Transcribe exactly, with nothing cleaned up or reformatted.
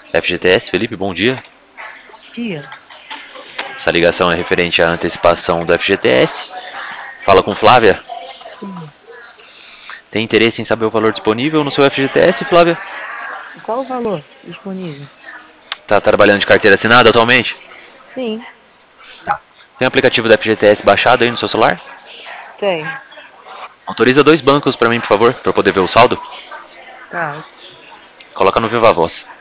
F G T S, Felipe, bom dia. Dia. Essa ligação é referente à antecipação do F G T S. Fala com Flávia. Sim. Tem interesse em saber o valor disponível no seu F G T S, Flávia? Qual o valor disponível? Tá trabalhando de carteira assinada atualmente? Sim, Tem o aplicativo do F G T S baixado aí no seu celular? tem. Autoriza dois bancos para mim, por favor, para eu poder ver o saldo. Tá. Coloca no Viva Voz.